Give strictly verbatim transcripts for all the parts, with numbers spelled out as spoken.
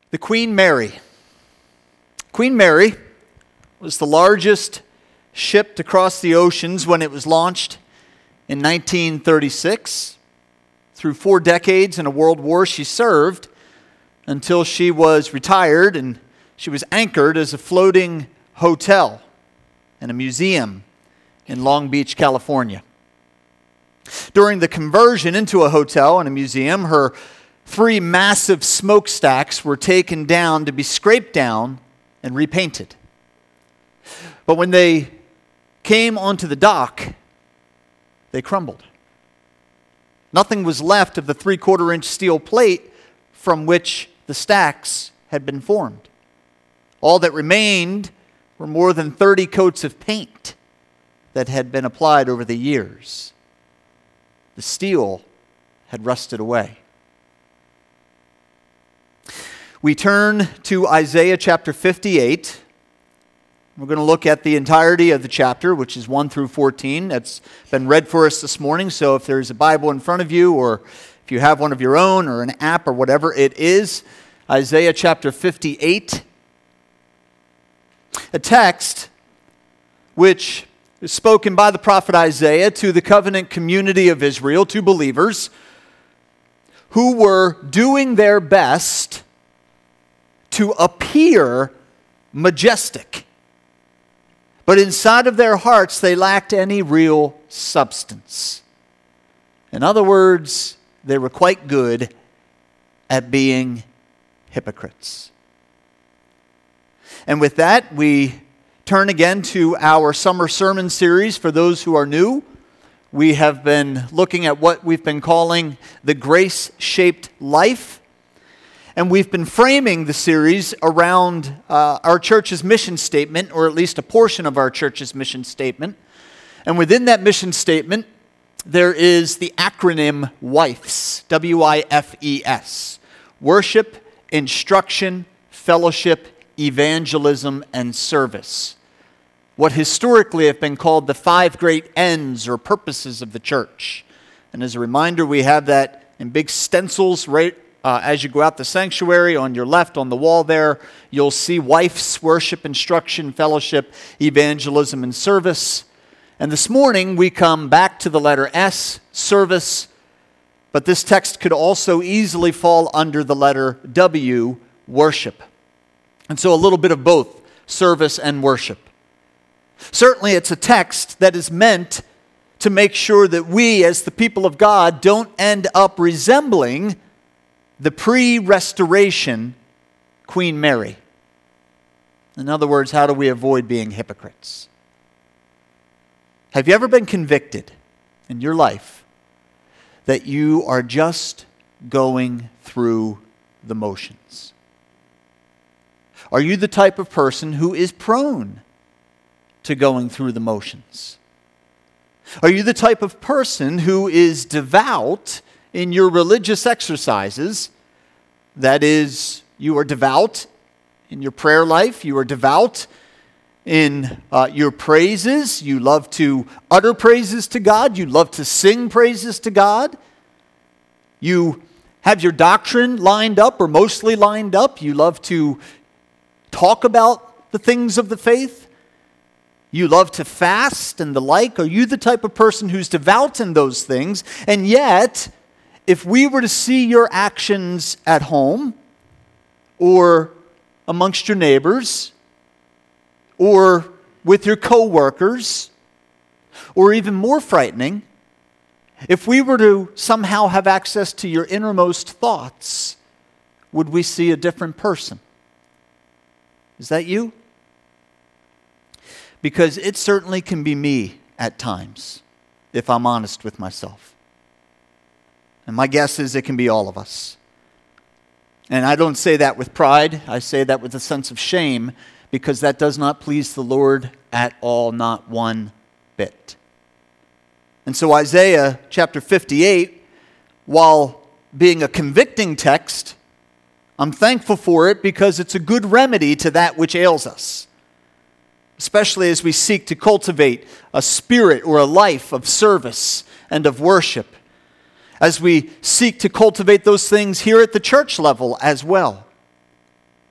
The Queen Mary. Queen Mary was the largest ship to cross the oceans when it was launched in nineteen thirty-six. Through four decades in a world war, she served until she was retired, and she was anchored as a floating hotel and a museum in Long Beach, California. During the conversion into a hotel and a museum, her three massive smokestacks were taken down to be scraped down and repainted. But when they came onto the dock, they crumbled. Nothing was left of the three-quarter inch steel plate from which the stacks had been formed. All that remained were more than thirty coats of paint that had been applied over the years. The steel had rusted away. We turn to Isaiah chapter fifty-eight. We're going to look at the entirety of the chapter, which is one through fourteen. That's been read for us this morning, so if there's a Bible in front of you, or if you have one of your own, or an app, or whatever it is, Isaiah chapter fifty-eight. A text which is spoken by the prophet Isaiah to the covenant community of Israel, to believers, who were doing their best to appear majestic. But inside of their hearts, they lacked any real substance. In other words, they were quite good at being hypocrites. And with that, we turn again to our summer sermon series. For those who are new, we have been looking at what we've been calling the grace-shaped life. And we've been framing the series around uh, our church's mission statement, or at least a portion of our church's mission statement. And within that mission statement, there is the acronym WIFES, W I F E S. Worship, Instruction, Fellowship, Evangelism, and Service. What historically have been called the five great ends or purposes of the church. And as a reminder, we have that in big stencils right Uh, as you go out the sanctuary. On your left, on the wall there, you'll see WIFES, Worship, Instruction, Fellowship, Evangelism, and Service. And this morning, we come back to the letter S, Service, but this text could also easily fall under the letter W, Worship. And so a little bit of both, service and worship. Certainly, it's a text that is meant to make sure that we, as the people of God, don't end up resembling the pre-restoration Queen Mary. In other words, how do we avoid being hypocrites? Have you ever been convicted in your life that you are just going through the motions? Are you the type of person who is prone to going through the motions? Are you the type of person who is devout in your religious exercises? That is, you are devout in your prayer life, you are devout in uh, your praises, you love to utter praises to God, you love to sing praises to God, you have your doctrine lined up or mostly lined up, you love to talk about the things of the faith, you love to fast and the like. Are you the type of person who's devout in those things? And yet, if we were to see your actions at home, or amongst your neighbors, or with your co-workers, or even more frightening, if we were to somehow have access to your innermost thoughts, would we see a different person? Is that you? Because it certainly can be me at times, if I'm honest with myself. And my guess is it can be all of us. And I don't say that with pride. I say that with a sense of shame, because that does not please the Lord at all, not one bit. And so Isaiah chapter fifty-eight, while being a convicting text, I'm thankful for it because it's a good remedy to that which ails us. Especially as we seek to cultivate a spirit or a life of service and of worship. As we seek to cultivate those things here at the church level as well.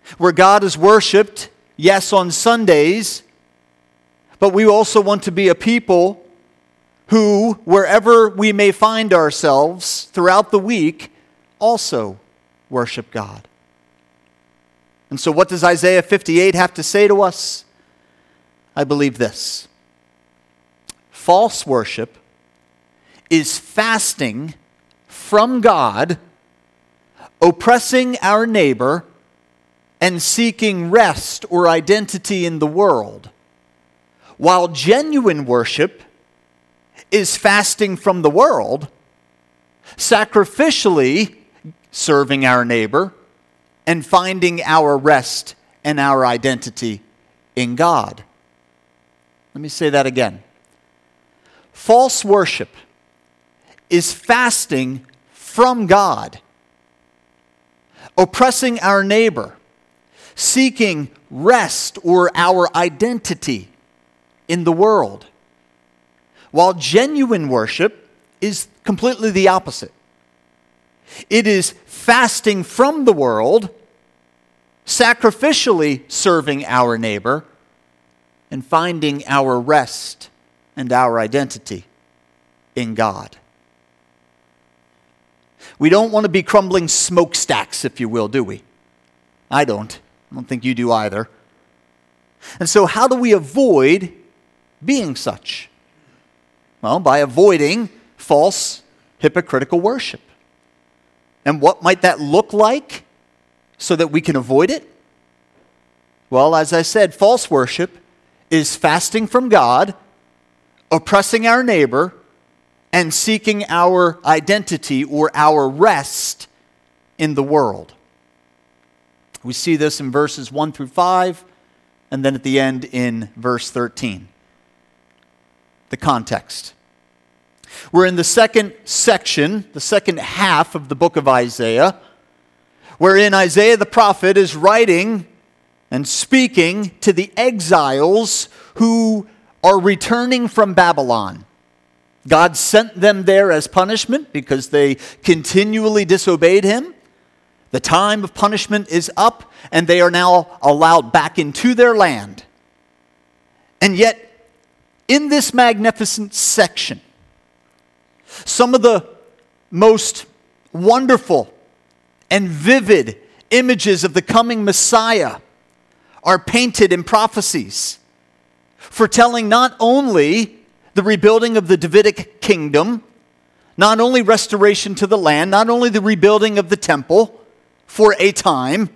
where God is worshiped, yes, on Sundays, but we also want to be a people who, wherever we may find ourselves throughout the week, also worship God. And so what does Isaiah fifty-eight have to say to us? I believe this: false worship is fasting from God, oppressing our neighbor, and seeking rest or identity in the world, while genuine worship is fasting from the world, sacrificially serving our neighbor, and finding our rest and our identity in God. Let me say that again. False worship is fasting from God, oppressing our neighbor, seeking rest or our identity in the world, while genuine worship is completely the opposite. It is fasting from the world, sacrificially serving our neighbor, and finding our rest and our identity in God. We don't want to be crumbling smokestacks, if you will, do we? I don't. I don't think you do either. And so how do we avoid being such? Well, by avoiding false, hypocritical worship. And what might that look like so that we can avoid it? Well, as I said, false worship is fasting from God, oppressing our neighbor, and seeking our identity or our rest in the world. We see this in verses one through five, and then at the end in verse thirteen. The context. We're in the second section, the second half of the book of Isaiah, wherein Isaiah the prophet is writing and speaking to the exiles who are returning from Babylon. God sent them there as punishment because they continually disobeyed him. The time of punishment is up, and they are now allowed back into their land. And yet, in this magnificent section, some of the most wonderful and vivid images of the coming Messiah are painted in prophecies, foretelling not only the rebuilding of the Davidic kingdom, not only restoration to the land, not only the rebuilding of the temple for a time,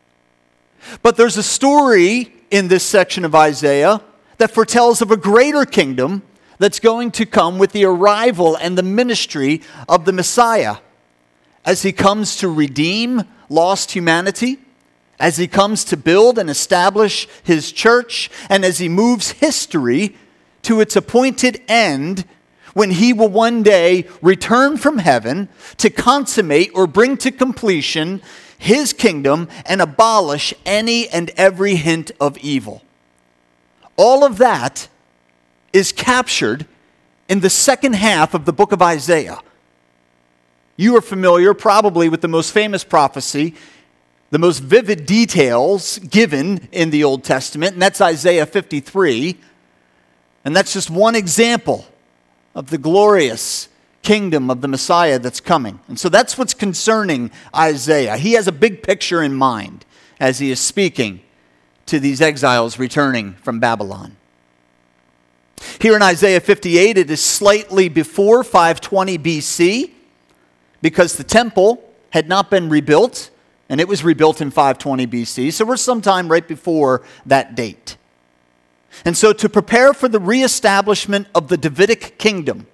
but there's a story in this section of Isaiah that foretells of a greater kingdom that's going to come with the arrival and the ministry of the Messiah, as he comes to redeem lost humanity, as he comes to build and establish his church, and as he moves history to its appointed end, when he will one day return from heaven to consummate or bring to completion his kingdom and abolish any and every hint of evil. All of that is captured in the second half of the book of Isaiah. You are familiar probably with the most famous prophecy, the most vivid details given in the Old Testament, and that's Isaiah fifty-three. And that's just one example of the glorious kingdom of the Messiah that's coming. And so that's what's concerning Isaiah. He has a big picture in mind as he is speaking to these exiles returning from Babylon. Here in Isaiah fifty-eight, it is slightly before five twenty B C, because the temple had not been rebuilt, and it was rebuilt in five twenty B C, so we're sometime right before that date. And so to prepare for the reestablishment of the Davidic kingdom,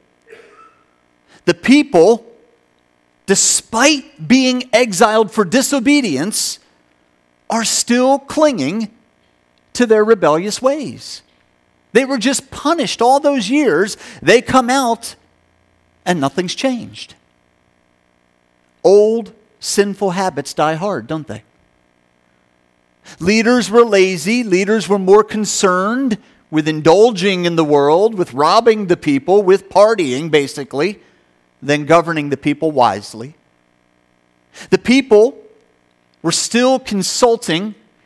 the people, despite being exiled for disobedience, are still clinging to their rebellious ways. They were just punished all those years. They come out and nothing's changed. Old sinful habits die hard, don't they? Leaders were lazy. Leaders were more concerned with indulging in the world, with robbing the people, with partying, basically, than governing the people wisely. The people were still consulting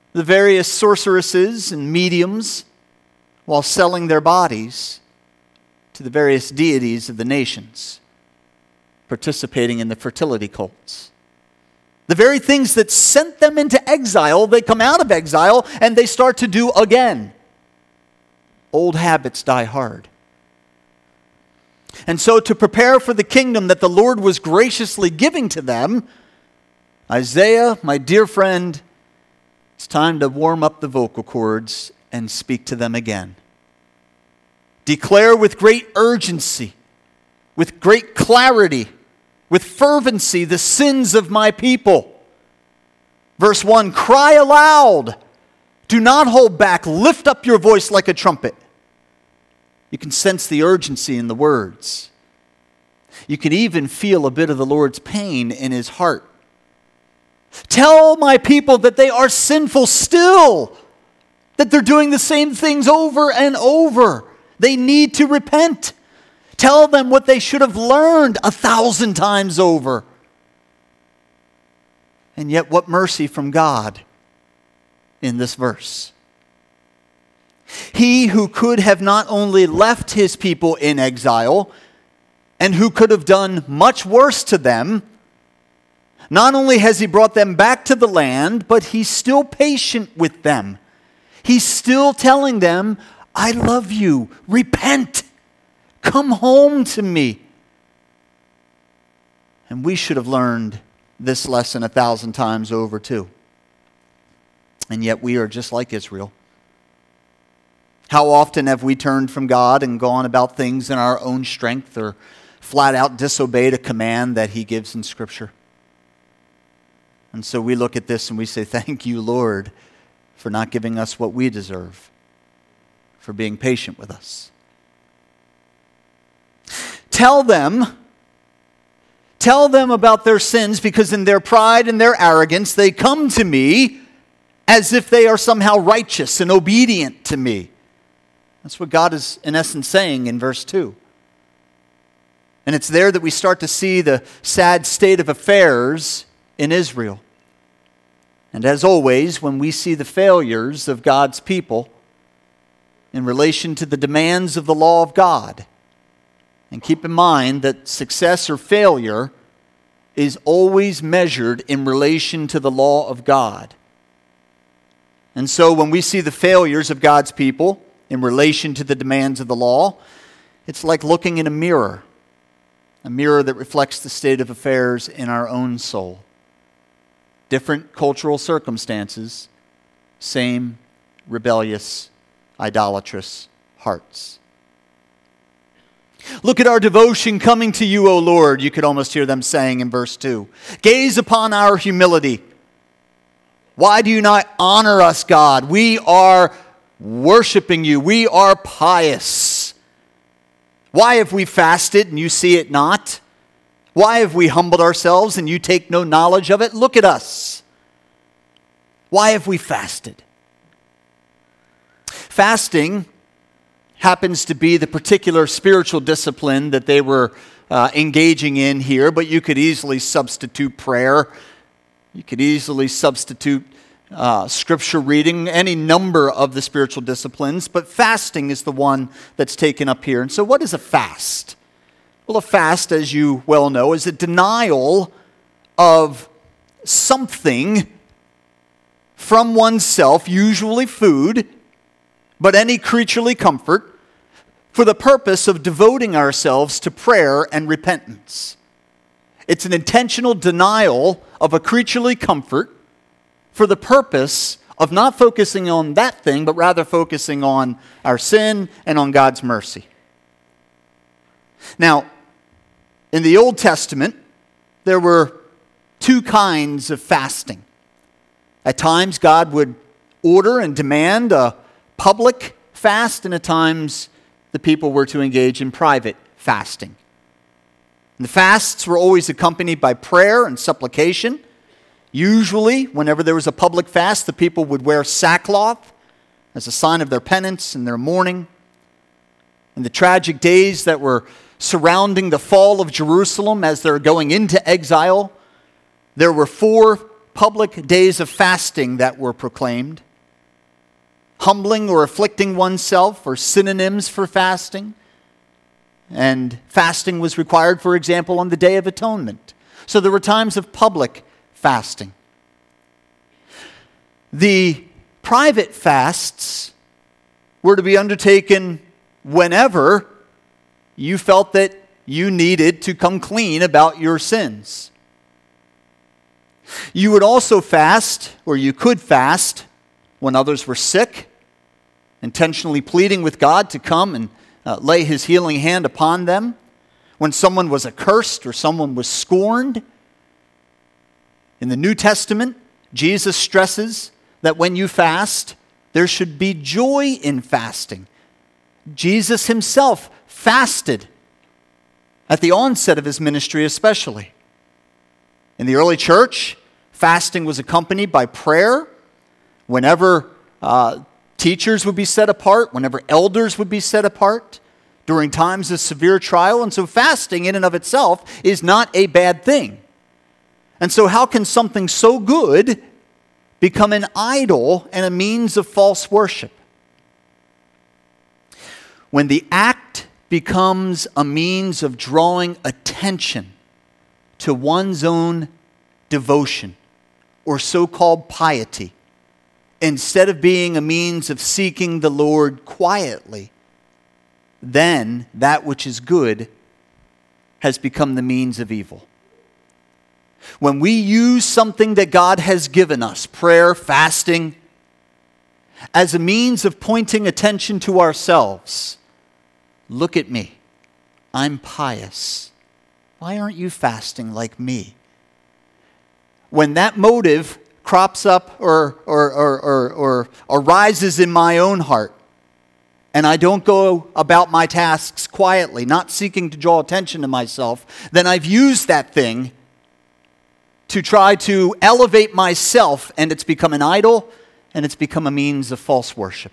the various sorceresses and mediums while selling their bodies to the various deities of the nations, participating in the fertility cults. The very things that sent them into exile, they come out of exile and they start to do again. Old habits die hard. And so to prepare for the kingdom that the Lord was graciously giving to them, Isaiah, my dear friend, it's time to warm up the vocal cords and speak to them again. Declare with great urgency, with great clarity, with fervency the sins of my people. Verse one, cry aloud. Do not hold back. Lift up your voice like a trumpet. You can sense the urgency in the words. You can even feel a bit of the Lord's pain in his heart. Tell my people that they are sinful still, that they're doing the same things over and over. They need to repent. Tell them what they should have learned a thousand times over. And yet, what mercy from God in this verse. He who could have not only left his people in exile, and who could have done much worse to them, not only has he brought them back to the land, but he's still patient with them. He's still telling them, I love you. Repent. Come home to me. And we should have learned this lesson a thousand times over too. And yet we are just like Israel. How often have we turned from God and gone about things in our own strength, or flat out disobeyed a command that he gives in Scripture? And so we look at this and we say, thank you, Lord, for not giving us what we deserve, for being patient with us. Tell them, tell them about their sins, because in their pride and their arrogance, they come to me as if they are somehow righteous and obedient to me. That's what God is, in essence, saying in verse two. And it's there that we start to see the sad state of affairs in Israel. And as always, when we see the failures of God's people in relation to the demands of the law of God, and keep in mind that success or failure is always measured in relation to the law of God. And so when we see the failures of God's people in relation to the demands of the law, it's like looking in a mirror, a mirror that reflects the state of affairs in our own soul. Different cultural circumstances, same rebellious, idolatrous hearts. Look at our devotion coming to you, O Lord, you could almost hear them saying in verse two. Gaze upon our humility. Why do you not honor us, God? We are worshiping you. We are pious. Why have we fasted and you see it not? Why have we humbled ourselves and you take no knowledge of it? Look at us. Why have we fasted? Fasting happens to be the particular spiritual discipline that they were uh, engaging in here, but you could easily substitute prayer. You could easily substitute uh, scripture reading, any number of the spiritual disciplines, but fasting is the one that's taken up here. And so what is a fast? Well, a fast, as you well know, is a denial of something from oneself, usually food, but any creaturely comfort, for the purpose of devoting ourselves to prayer and repentance. It's an intentional denial of a creaturely comfort for the purpose of not focusing on that thing, but rather focusing on our sin and on God's mercy. Now, in the Old Testament, there were two kinds of fasting. At times, God would order and demand a public fast, and at times, the people were to engage in private fasting. And the fasts were always accompanied by prayer and supplication. Usually, whenever there was a public fast, the people would wear sackcloth as a sign of their penance and their mourning. In the tragic days that were surrounding the fall of Jerusalem as they're going into exile, there were four public days of fasting that were proclaimed. Humbling or afflicting oneself are synonyms for fasting. And fasting was required, for example, on the Day of Atonement. So there were times of public fasting. The private fasts were to be undertaken whenever you felt that you needed to come clean about your sins. You would also fast, or you could fast, when others were sick, intentionally pleading with God to come and uh, lay his healing hand upon them. When someone was accursed or someone was scorned. In the New Testament, Jesus stresses that when you fast, there should be joy in fasting. Jesus himself fasted at the onset of his ministry especially. In the early church, fasting was accompanied by prayer. Whenever uh, teachers would be set apart, whenever elders would be set apart, during times of severe trial. And so fasting in and of itself is not a bad thing. And so how can something so good become an idol and a means of false worship? When the act becomes a means of drawing attention to one's own devotion or so-called piety, instead of being a means of seeking the Lord quietly, then that which is good has become the means of evil. When we use something that God has given us, prayer, fasting, as a means of pointing attention to ourselves, look at me, I'm pious. Why aren't you fasting like me? When that motive crops up or, or, or, or, or arises in my own heart, and I don't go about my tasks quietly, not seeking to draw attention to myself, then I've used that thing to try to elevate myself, and it's become an idol, and it's become a means of false worship.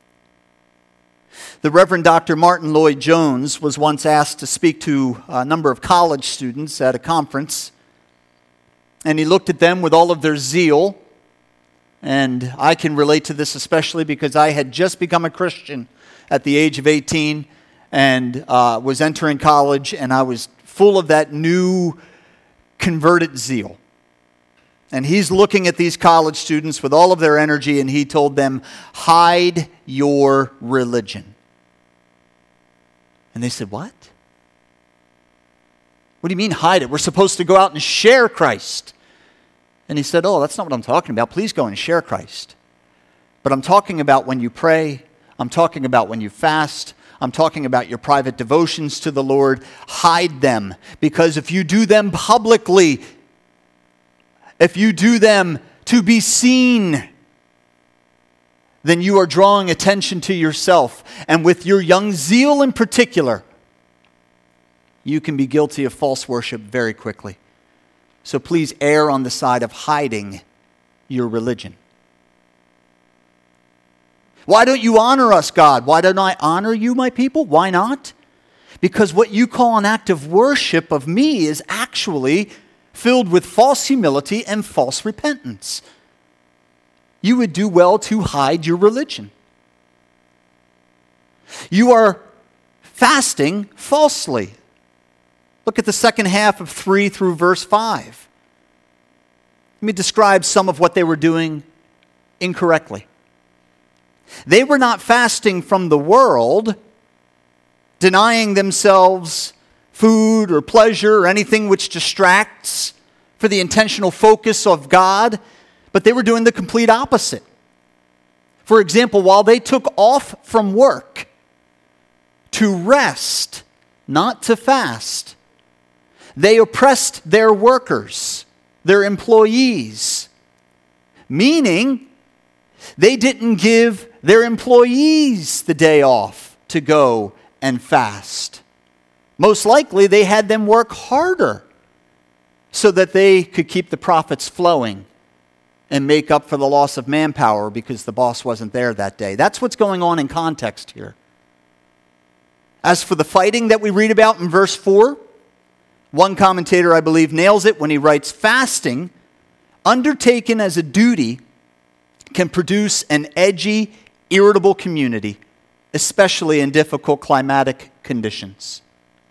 The Reverend Doctor Martin Lloyd-Jones was once asked to speak to a number of college students at a conference, and he looked at them with all of their zeal, and I can relate to this especially because I had just become a Christian at the age of eighteen and uh, was entering college, and I was full of that new converted zeal. And he's looking at these college students with all of their energy, and he told them, hide your religion. And they said, what? What do you mean hide it? We're supposed to go out and share Christ. And he said, oh, that's not what I'm talking about. Please go and share Christ. But I'm talking about when you pray. I'm talking about when you fast. I'm talking about your private devotions to the Lord. Hide them. Because if you do them publicly, if you do them to be seen, then you are drawing attention to yourself. And with your young zeal in particular, you can be guilty of false worship very quickly. So please err on the side of hiding your religion. Why don't you honor us, God? Why don't I honor you, my people? Why not? Because what you call an act of worship of me is actually filled with false humility and false repentance. You would do well to hide your religion. You are fasting falsely. Look at the second half of three through verse five. Let me describe some of what they were doing incorrectly. They were not fasting from the world, denying themselves food or pleasure or anything which distracts for the intentional focus of God, but they were doing the complete opposite. For example, while they took off from work to rest, not to fast, they oppressed their workers, their employees, meaning they didn't give their employees the day off to go and fast. Most likely they had them work harder so that they could keep the profits flowing and make up for the loss of manpower because the boss wasn't there that day. That's what's going on in context here. As for the fighting that we read about in verse four, one commentator, I believe, nails it when he writes, fasting undertaken as a duty, can produce an edgy, irritable community, especially in difficult climatic conditions.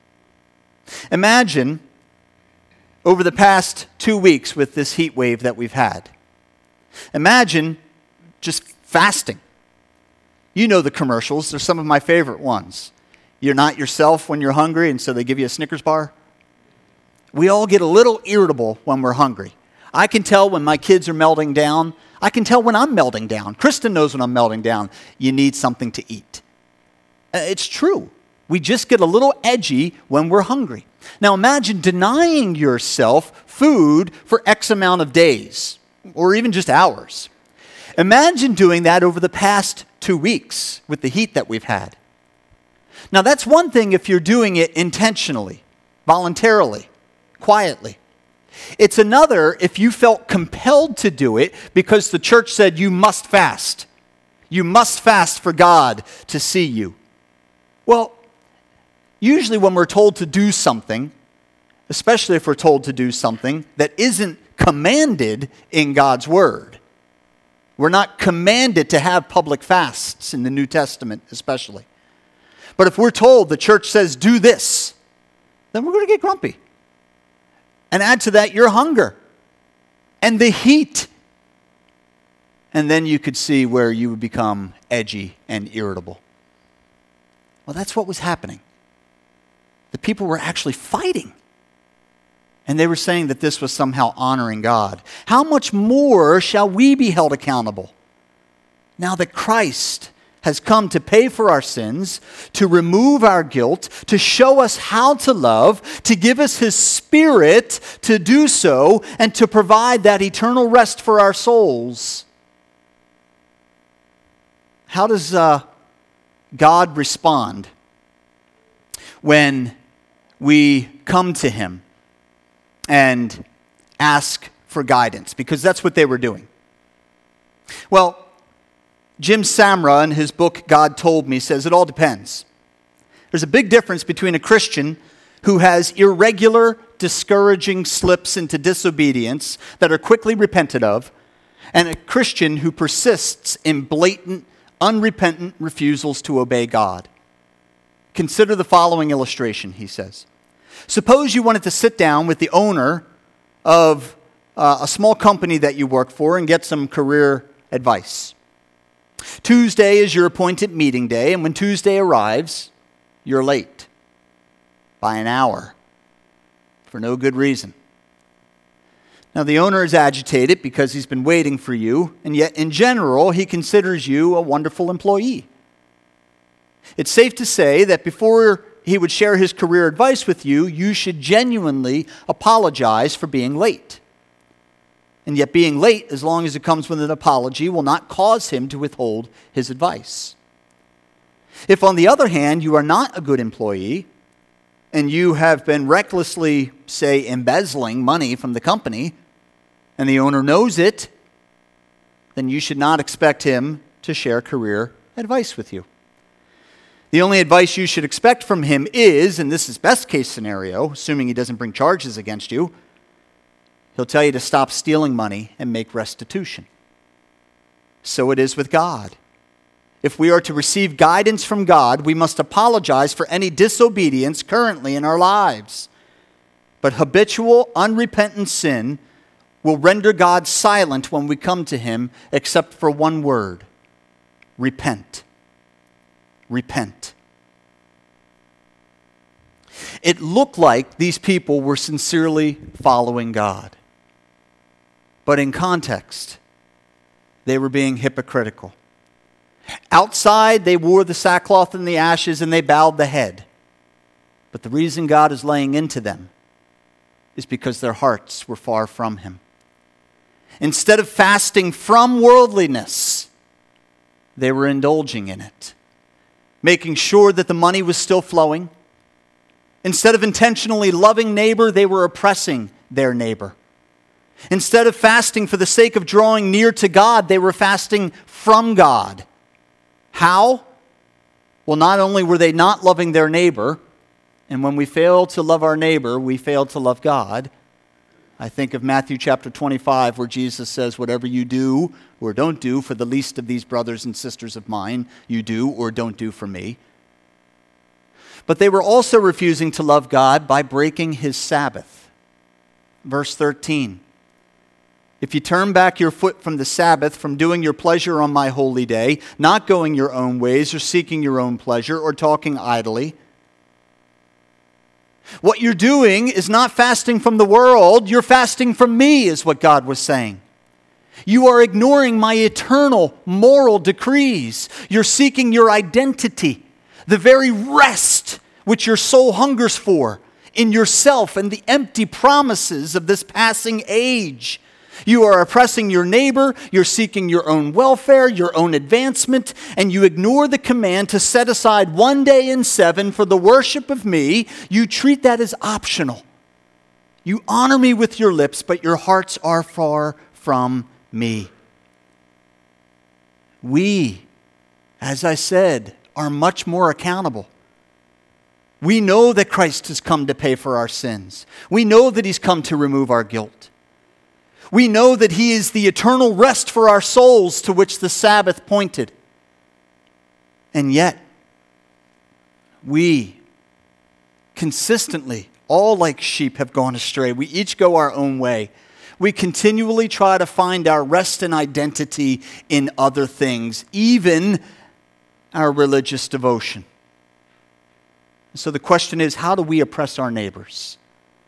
Imagine over the past two weeks with this heat wave that we've had. Imagine just fasting. You know the commercials. They're some of my favorite ones. You're not yourself when you're hungry, and so they give you a Snickers bar. We all get a little irritable when we're hungry. I can tell when my kids are melting down. I can tell when I'm melting down. Kristen knows when I'm melting down. You need something to eat. It's true. We just get a little edgy when we're hungry. Now imagine denying yourself food for X amount of days, or even just hours. Imagine doing that over the past two weeks with the heat that we've had. Now that's one thing if you're doing it intentionally, voluntarily, quietly. It's another if you felt compelled to do it because the church said you must fast. You must fast for God to see you. Well, usually when we're told to do something, especially if we're told to do something that isn't commanded in God's Word, we're not commanded to have public fasts in the New Testament especially. But if we're told the church says do this, then we're going to get grumpy. And add to that your hunger and the heat. And then you could see where you would become edgy and irritable. Well, that's what was happening. The people were actually fighting. And they were saying that this was somehow honoring God. How much more shall we be held accountable now that Christ has come to pay for our sins, to remove our guilt, to show us how to love, to give us His Spirit to do so, and to provide that eternal rest for our souls? How does uh, God respond when we come to Him and ask for guidance? Because that's what they were doing. Well, Jim Samra, in his book, God Told Me, says it all depends. There's a big difference between a Christian who has irregular, discouraging slips into disobedience that are quickly repented of, and a Christian who persists in blatant, unrepentant refusals to obey God. Consider the following illustration, he says. Suppose you wanted to sit down with the owner of uh, a small company that you work for and get some career advice. Tuesday is your appointed meeting day, and when Tuesday arrives, you're late by an hour for no good reason. Now, the owner is agitated because he's been waiting for you, and yet in general, he considers you a wonderful employee. It's safe to say that before he would share his career advice with you, you should genuinely apologize for being late. And yet being late, as long as it comes with an apology, will not cause him to withhold his advice. If, on the other hand, you are not a good employee, and you have been recklessly, say, embezzling money from the company, and the owner knows it, then you should not expect him to share career advice with you. The only advice you should expect from him is, and this is best case scenario, assuming he doesn't bring charges against you, he'll tell you to stop stealing money and make restitution. So it is with God. If we are to receive guidance from God, we must apologize for any disobedience currently in our lives. But habitual, unrepentant sin will render God silent when we come to Him, except for one word: repent. Repent. It looked like these people were sincerely following God. But in context, they were being hypocritical. Outside, they wore the sackcloth and the ashes and they bowed the head. But the reason God is laying into them is because their hearts were far from Him. Instead of fasting from worldliness, they were indulging in it, making sure that the money was still flowing. Instead of intentionally loving neighbor, they were oppressing their neighbor. Instead of fasting for the sake of drawing near to God, they were fasting from God. How? Well, not only were they not loving their neighbor, and when we fail to love our neighbor, we fail to love God, I think of Matthew chapter twenty-five, where Jesus says, whatever you do or don't do for the least of these brothers and sisters of mine, you do or don't do for me. But they were also refusing to love God by breaking his Sabbath. Verse thirteen, if you turn back your foot from the Sabbath, from doing your pleasure on my holy day, not going your own ways or seeking your own pleasure or talking idly, what you're doing is not fasting from the world, you're fasting from me, is what God was saying. You are ignoring my eternal moral decrees. You're seeking your identity, the very rest which your soul hungers for in yourself and the empty promises of this passing age. You are oppressing your neighbor, you're seeking your own welfare, your own advancement, and you ignore the command to set aside one day in seven for the worship of me. You treat that as optional. You honor me with your lips, but your hearts are far from me. We, as I said, are much more accountable. We know that Christ has come to pay for our sins. We know that he's come to remove our guilt. We know that he is the eternal rest for our souls to which the Sabbath pointed. And yet, we consistently, all like sheep, have gone astray. We each go our own way. We continually try to find our rest and identity in other things, even our religious devotion. So the question is, how do we oppress our neighbors?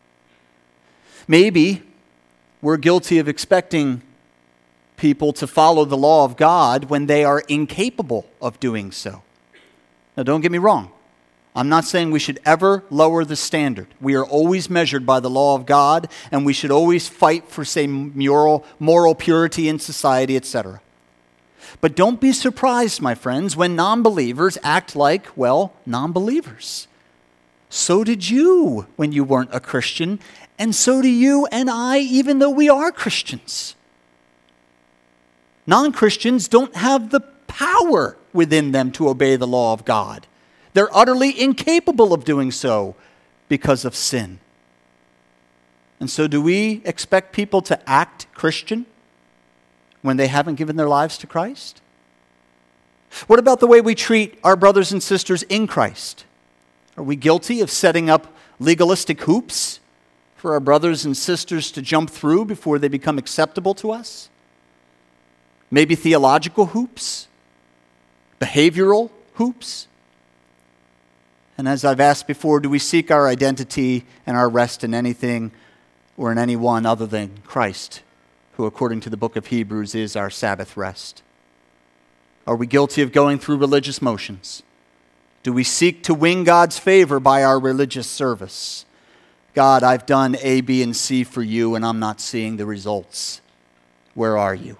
Maybe we're guilty of expecting people to follow the law of God when they are incapable of doing so. Now, don't get me wrong. I'm not saying we should ever lower the standard. We are always measured by the law of God, and we should always fight for, say, moral, moral purity in society, et cetera. But don't be surprised, my friends, when non-believers act like, well, non-believers. So did you when you weren't a Christian, and so do you and I, even though we are Christians. Non-Christians don't have the power within them to obey the law of God. They're utterly incapable of doing so because of sin. And so do we expect people to act Christian when they haven't given their lives to Christ? What about the way we treat our brothers and sisters in Christ? Are we guilty of setting up legalistic hoops for our brothers and sisters to jump through before they become acceptable to us? Maybe theological hoops? Behavioral hoops? And as I've asked before, do we seek our identity and our rest in anything or in anyone other than Christ, who according to the book of Hebrews is our Sabbath rest? Are we guilty of going through religious motions? Do we seek to win God's favor by our religious service? God, I've done A, B, and C for you, and I'm not seeing the results. Where are you?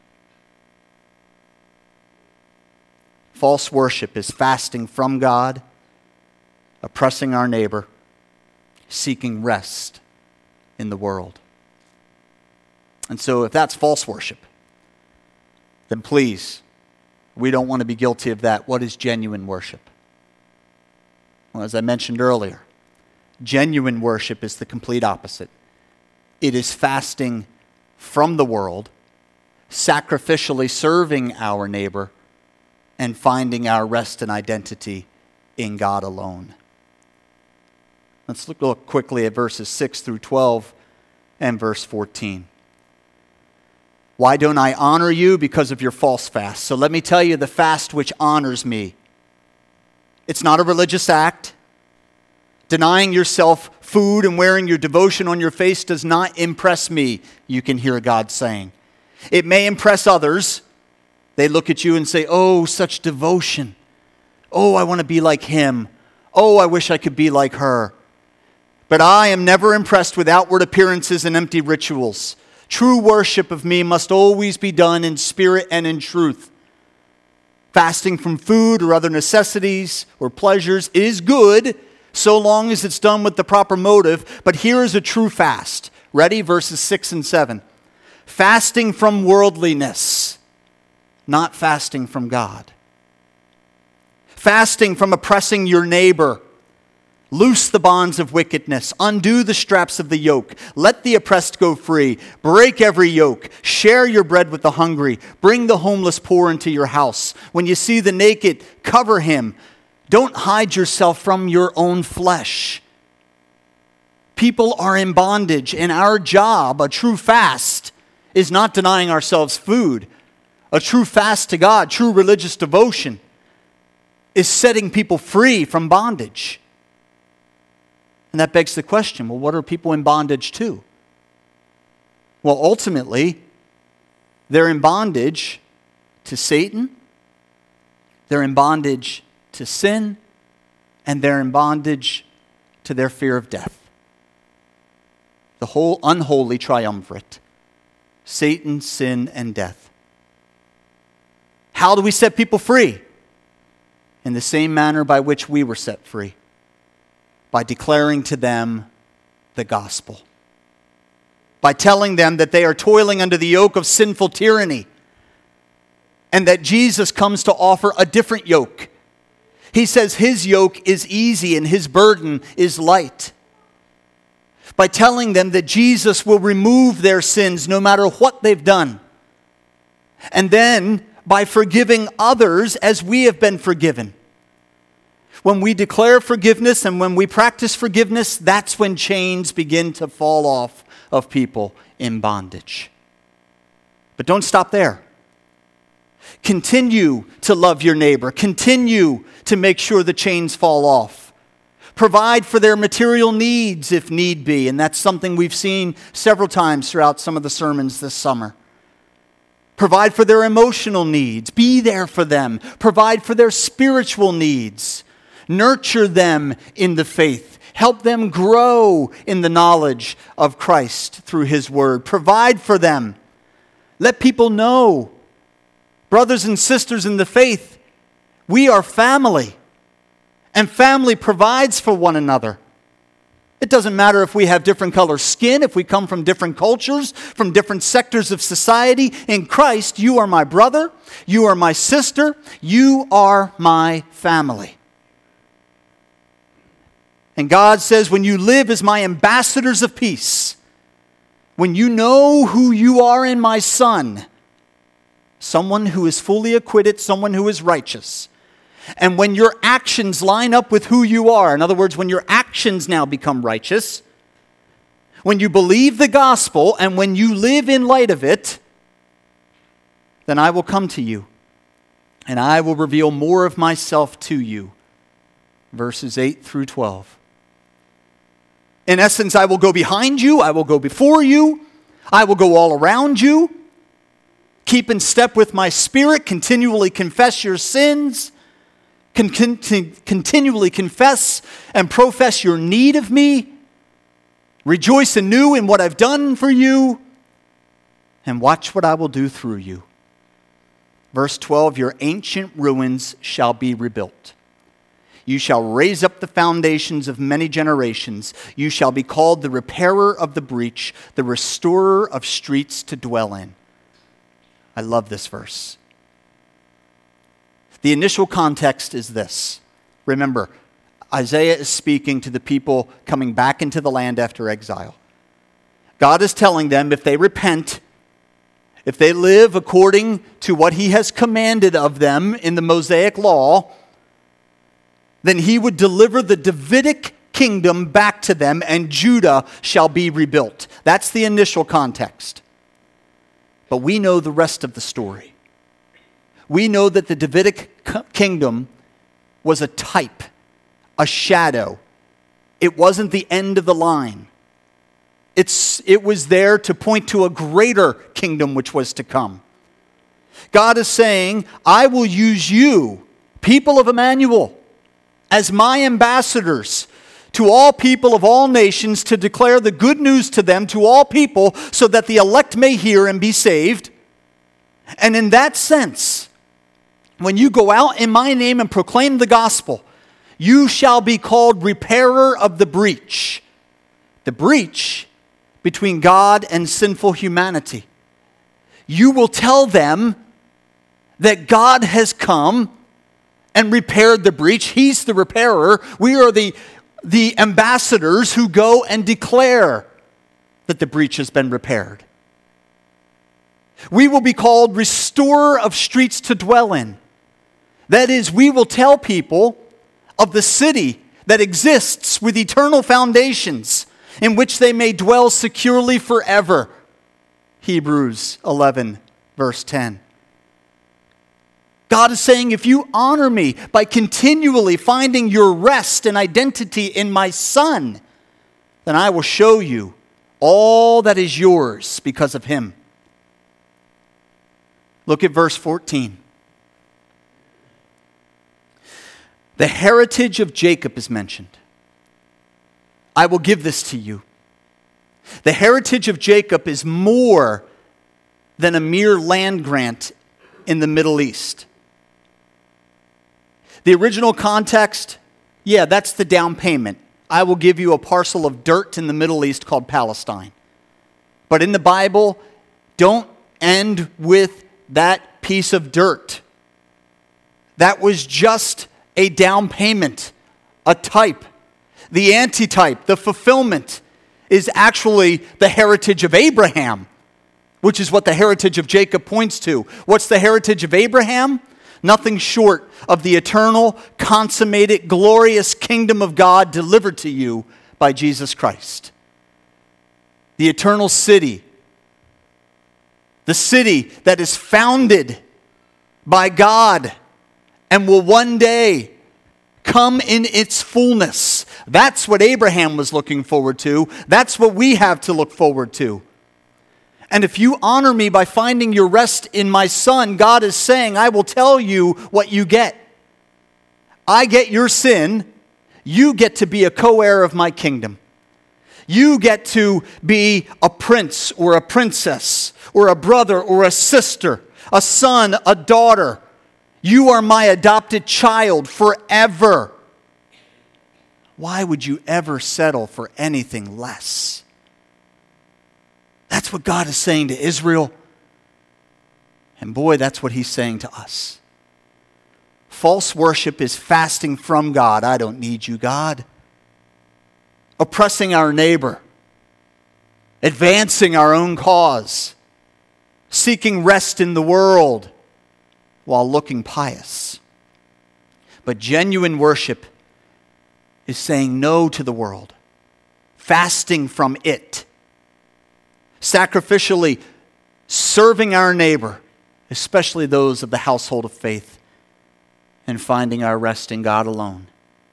False worship is fasting from God, oppressing our neighbor, seeking rest in the world. And so if that's false worship, then please, we don't want to be guilty of that. What is genuine worship? Well, as I mentioned earlier, genuine worship is the complete opposite. It is fasting from the world, sacrificially serving our neighbor, and finding our rest and identity in God alone. Let's look, look quickly at verses six through twelve and verse fourteen. Why don't I honor you? Because of your false fast. So let me tell you the fast which honors me. It's not a religious act. Denying yourself food and wearing your devotion on your face does not impress me, you can hear God saying. It may impress others. They look at you and say, oh, such devotion. Oh, I want to be like him. Oh, I wish I could be like her. But I am never impressed with outward appearances and empty rituals. True worship of me must always be done in spirit and in truth. Fasting from food or other necessities or pleasures is good, so long as it's done with the proper motive. But here is a true fast. Ready? Verses six and seven. Fasting from worldliness, not fasting from God. Fasting from oppressing your neighbor, Loose the bonds of wickedness. Undo the straps of the yoke. Let the oppressed go free. Break every yoke. Share your bread with the hungry. Bring the homeless poor into your house. When you see the naked, cover him. Don't hide yourself from your own flesh. People are in bondage, and our job, a true fast, is not denying ourselves food. A true fast to God, true religious devotion, is setting people free from bondage. And that begs the question, well, what are people in bondage to? Well, ultimately, they're in bondage to Satan, they're in bondage to sin, and they're in bondage to their fear of death. The whole unholy triumvirate: Satan, sin, and death. How do we set people free? In the same manner by which we were set free. By declaring to them the gospel. By telling them that they are toiling under the yoke of sinful tyranny. And that Jesus comes to offer a different yoke. He says his yoke is easy and his burden is light. By telling them that Jesus will remove their sins no matter what they've done. And then by forgiving others as we have been forgiven. When we declare forgiveness and when we practice forgiveness, that's when chains begin to fall off of people in bondage. But don't stop there. Continue to love your neighbor. Continue to make sure the chains fall off. Provide for their material needs if need be, and that's something we've seen several times throughout some of the sermons this summer. Provide for their emotional needs. Be there for them. Provide for their spiritual needs. Nurture them in the faith. Help them grow in the knowledge of Christ through His Word. Provide for them. Let people know, brothers and sisters in the faith, we are family. And family provides for one another. It doesn't matter if we have different color skin, if we come from different cultures, from different sectors of society. In Christ, you are my brother, you are my sister, you are my family. And God says, when you live as my ambassadors of peace, when you know who you are in my Son, someone who is fully acquitted, someone who is righteous, and when your actions line up with who you are, in other words, when your actions now become righteous, when you believe the gospel and when you live in light of it, then I will come to you and I will reveal more of myself to you. Verses eight through twelve. In essence, I will go behind you, I will go before you, I will go all around you. Keep in step with my Spirit, continually confess your sins, con- con- continually confess and profess your need of me, rejoice anew in what I've done for you, and watch what I will do through you. Verse twelve, your ancient ruins shall be rebuilt. You shall raise up the foundations of many generations. You shall be called the repairer of the breach, the restorer of streets to dwell in. I love this verse. The initial context is this. Remember, Isaiah is speaking to the people coming back into the land after exile. God is telling them if they repent, if they live according to what He has commanded of them in the Mosaic law, then He would deliver the Davidic kingdom back to them, and Judah shall be rebuilt. That's the initial context. But we know the rest of the story. We know that the Davidic kingdom was a type, a shadow. It wasn't the end of the line. It's, it was there to point to a greater kingdom which was to come. God is saying, I will use you, people of Emmanuel, as my ambassadors to all people of all nations, to declare the good news to them, to all people, so that the elect may hear and be saved. And in that sense, when you go out in my name and proclaim the gospel, you shall be called repairer of the breach. The breach between God and sinful humanity. You will tell them that God has come and repaired the breach. He's the repairer. We are the the ambassadors who go and declare that the breach has been repaired. We will be called restorer of streets to dwell in. That is, we will tell people of the city that exists with eternal foundations in which they may dwell securely forever. Hebrews eleven, verse ten. God is saying, if you honor me by continually finding your rest and identity in my Son, then I will show you all that is yours because of him. Look at verse fourteen. The heritage of Jacob is mentioned. I will give this to you. The heritage of Jacob is more than a mere land grant in the Middle East. The original context, yeah, that's the down payment. I will give you a parcel of dirt in the Middle East called Palestine. But in the Bible, don't end with that piece of dirt. That was just a down payment, a type. The antitype, the fulfillment, is actually the heritage of Abraham, which is what the heritage of Jacob points to. What's the heritage of Abraham? Nothing short of the eternal, consummated, glorious kingdom of God delivered to you by Jesus Christ. The eternal city. The city that is founded by God and will one day come in its fullness. That's what Abraham was looking forward to. That's what we have to look forward to. And if you honor me by finding your rest in my Son, God is saying, I will tell you what you get. I get your sin. You get to be a co-heir of my kingdom. You get to be a prince or a princess or a brother or a sister, a son, a daughter. You are my adopted child forever. Why would you ever settle for anything less? That's what God is saying to Israel. And boy, that's what he's saying to us. False worship is fasting from God. I don't need you, God. Oppressing our neighbor. Advancing our own cause. Seeking rest in the world while looking pious. But genuine worship is saying no to the world. Fasting from it. Sacrificially serving our neighbor, especially those of the household of faith, and finding our rest in God alone.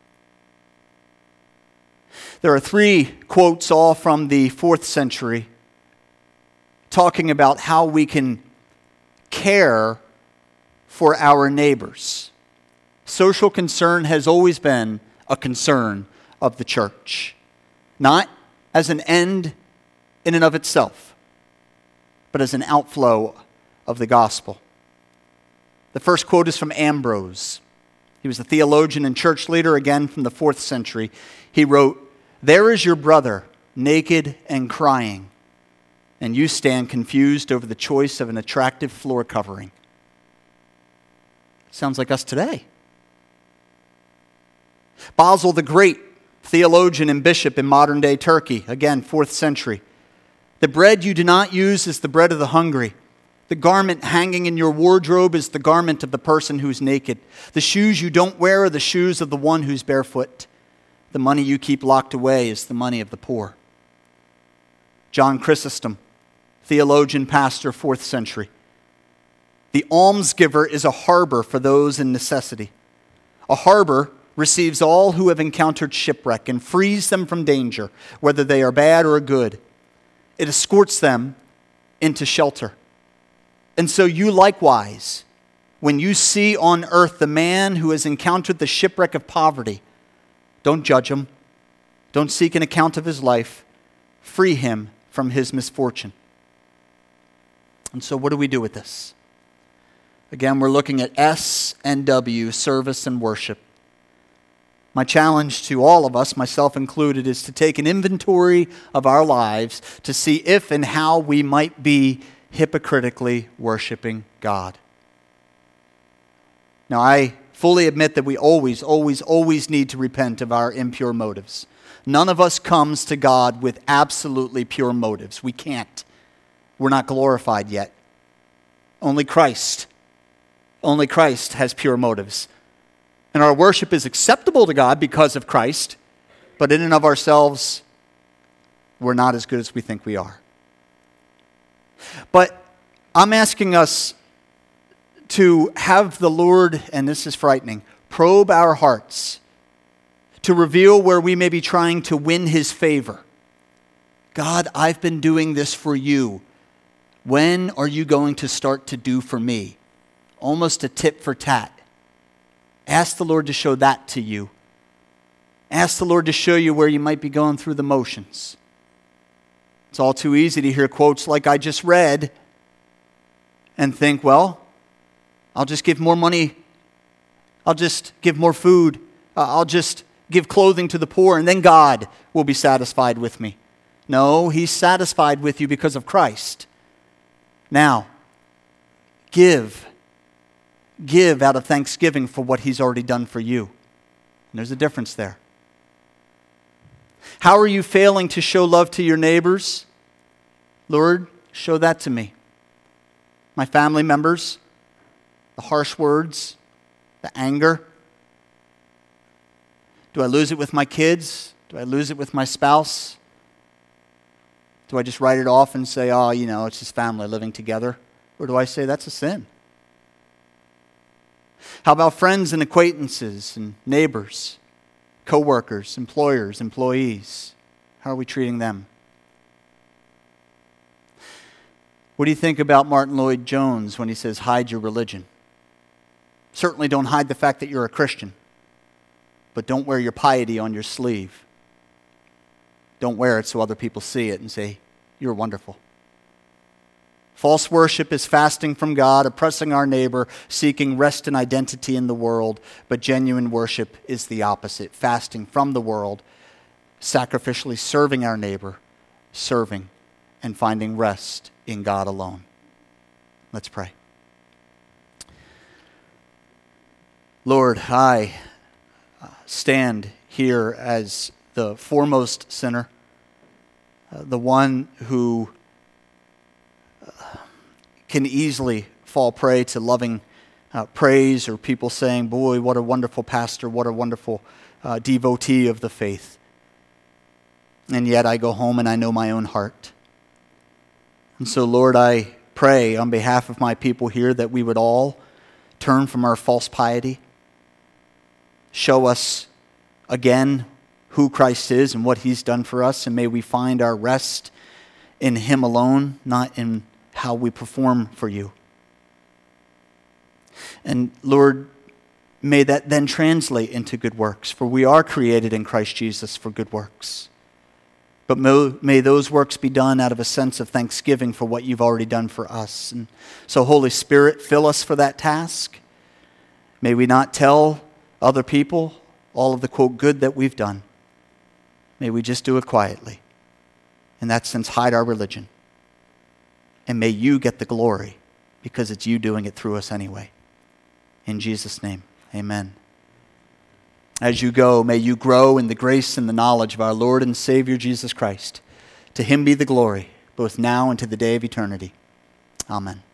There are three quotes, all from the fourth century, talking about how we can care for our neighbors. Social concern has always been a concern of the church, not as an end in and of itself, but as an outflow of the gospel. The first quote is from Ambrose. He was a theologian and church leader, again from the fourth century. He wrote, "There is your brother, naked and crying, and you stand confused over the choice of an attractive floor covering." Sounds like us today. Basil the Great, theologian and bishop in modern-day Turkey, again, fourth century. "The bread you do not use is the bread of the hungry. The garment hanging in your wardrobe is the garment of the person who's naked. The shoes you don't wear are the shoes of the one who's barefoot. The money you keep locked away is the money of the poor." John Chrysostom, theologian, pastor, fourth century. "The almsgiver is a harbor for those in necessity. A harbor receives all who have encountered shipwreck and frees them from danger, whether they are bad or good. It escorts them into shelter. And so you likewise, when you see on earth the man who has encountered the shipwreck of poverty, don't judge him. Don't seek an account of his life. Free him from his misfortune." And so what do we do with this? Again, we're looking at S and W, service and worship. My challenge to all of us, myself included, is to take an inventory of our lives to see if and how we might be hypocritically worshiping God. Now, I fully admit that we always, always, always need to repent of our impure motives. None of us comes to God with absolutely pure motives. We can't. We're not glorified yet. Only Christ. Only Christ has pure motives. And our worship is acceptable to God because of Christ, but in and of ourselves, we're not as good as we think we are. But I'm asking us to have the Lord, and this is frightening, probe our hearts to reveal where we may be trying to win His favor. God, I've been doing this for you. When are you going to start to do for me? Almost a tit for tat. Ask the Lord to show that to you. Ask the Lord to show you where you might be going through the motions. It's all too easy to hear quotes like I just read and think, well, I'll just give more money. I'll just give more food. Uh, I'll just give clothing to the poor, and then God will be satisfied with me. No, He's satisfied with you because of Christ. Now, give. Give out of thanksgiving for what He's already done for you. And there's a difference there. How are you failing to show love to your neighbors? Lord, show that to me. My family members, the harsh words, the anger. Do I lose it with my kids? Do I lose it with my spouse? Do I just write it off and say, oh, you know, it's just family living together? Or do I say that's a sin? How about friends and acquaintances and neighbors, co-workers, employers, employees? How are we treating them? What do you think about Martin Lloyd-Jones when he says, hide your religion? Certainly don't hide the fact that you're a Christian, but don't wear your piety on your sleeve. Don't wear it so other people see it and say, you're wonderful. False worship is fasting from God, oppressing our neighbor, seeking rest and identity in the world. But genuine worship is the opposite, fasting from the world, sacrificially serving our neighbor, serving and finding rest in God alone. Let's pray. Lord, I stand here as the foremost sinner, uh, the one who uh, can easily fall prey to loving uh, praise or people saying, boy, what a wonderful pastor, what a wonderful uh, devotee of the faith. And yet I go home and I know my own heart. And so, Lord, I pray on behalf of my people here that we would all turn from our false piety. Show us again who Christ is and what He's done for us, and may we find our rest in Him alone, not in how we perform for you. And Lord, may that then translate into good works, for we are created in Christ Jesus for good works. But may those works be done out of a sense of thanksgiving for what you've already done for us. And so, Holy Spirit, fill us for that task. May we not tell other people all of the, quote, good that we've done. May we just do it quietly. In that sense, hide our religion. And may you get the glory because it's you doing it through us anyway. In Jesus' name, amen. As you go, may you grow in the grace and the knowledge of our Lord and Savior Jesus Christ. To Him be the glory, both now and to the day of eternity. Amen.